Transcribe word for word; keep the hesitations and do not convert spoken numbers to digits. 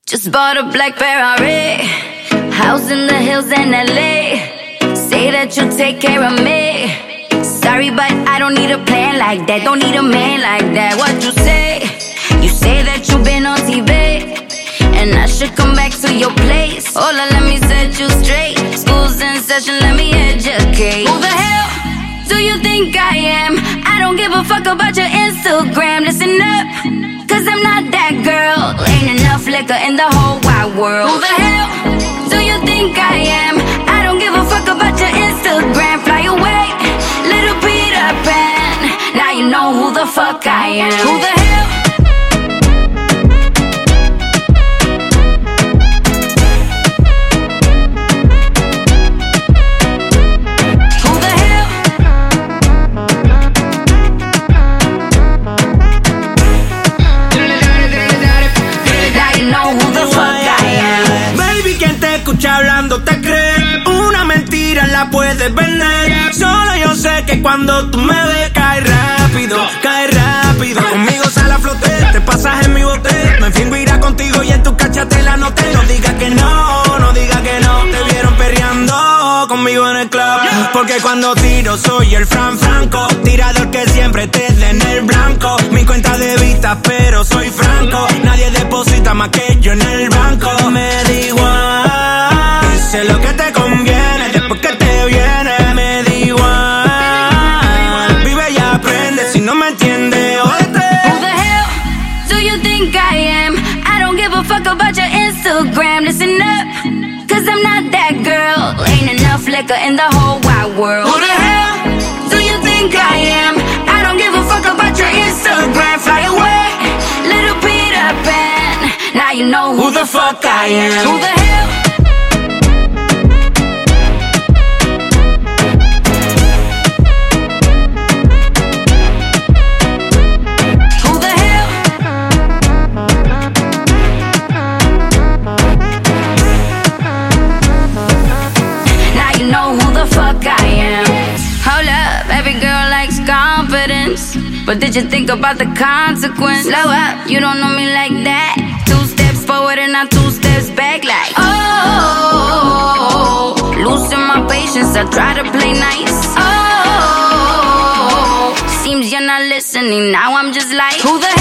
Just bought a black Ferrari, house in the hills in L A. Say that you'll take care of me. Sorry, but I don't need a plan like that. Don't need a man like that. What you say? You say that you've been on T V, and I should come back to your place. Hola, let me set you straight. School's in session, let me educate. Who the hell do you think I am? I don't give a fuck about your Instagram. Listen up, cause I'm not that girl. Ain't enough liquor in the whole wide world. Who the hell do you think I am? I don't give a fuck about your Instagram. Fly away, little Peter Pan. Now you know who the fuck I am. Who the hell? Hablando te crees, una mentira la puedes vender. Solo yo sé que cuando tú me ves cae rápido, cae rápido. Conmigo sale a flote, te pasas en mi bote. Me fingo irá contigo y en tu cachate la noté. No digas que no, no digas que no. Te vieron perreando conmigo en el club. Porque cuando tiro soy el Fran Franco, tirador que siempre te dé en el blanco. Mi cuenta de vista pero soy franco. Nadie deposita más que yo en el banco. Me da igual, sé lo que te conviene, después que te viene, me da igual. Vive y aprende, si no me entiendes, jódete. Who the hell do you think I am? I don't give a fuck about your Instagram. Listen up, cause I'm not that girl. Ain't enough liquor in the whole wide world. Who the hell do you think I am? I don't give a fuck about your Instagram. Fly away, little Peter Pan. Now you know who, who the fuck I am. Who the hell? But did you think about the consequence? Slow up, you don't know me like that. Two steps forward and not two steps back like oh, losing my patience, I try to play nice. Oh, seems you're not listening, now I'm just like who the